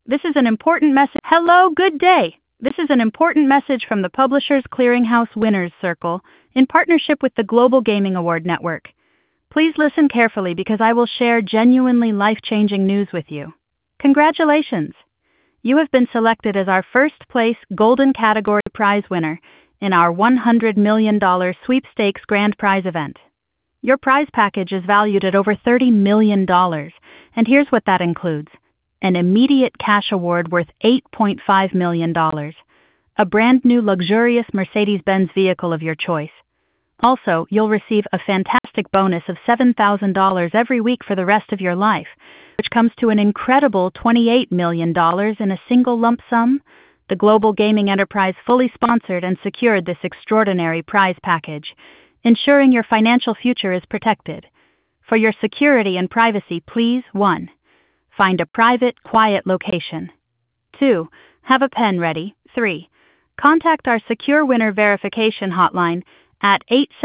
This is an important message. Hello, good day. This is an important message from the Publishers Clearinghouse Winners Circle in partnership with the Global Gaming Award Network. Please listen carefully because I will share genuinely life-changing news with you. Congratulations! You have been selected as our first place Golden Category Prize winner in our $100 million sweepstakes grand prize event. Your prize package is valued at over $30 million, and here's what that includes. An immediate cash award worth $8.5 million, a brand new luxurious Mercedes-Benz vehicle of your choice. Also, you'll receive a fantastic bonus of $7,000 every week for the rest of your life, which comes to an incredible $28 million in a single lump sum. The Global Gaming Enterprise fully sponsored and secured this extraordinary prize package, ensuring your financial future is protected. For your security and privacy, please 1. Find a private, quiet location. 2. Have a pen ready. 3. Contact our secure winner verification hotline at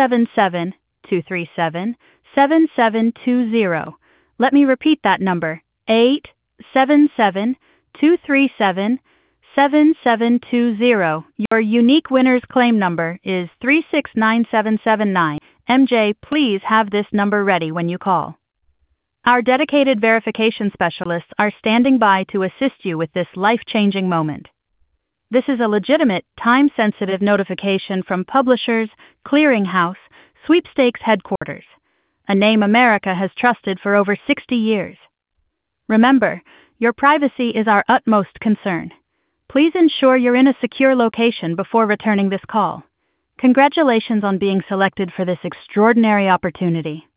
877-237-7720. Let me repeat that number, 877-237-7720. Your unique winner's claim number is 3697779. MJ, please have this number ready when you call. Our dedicated verification specialists are standing by to assist you with this life-changing moment. This is a legitimate, time-sensitive notification from Publishers Clearinghouse Sweepstakes Headquarters, a name America has trusted for over 60 years. Remember, your privacy is our utmost concern. Please ensure you're in a secure location before returning this call. Congratulations on being selected for this extraordinary opportunity.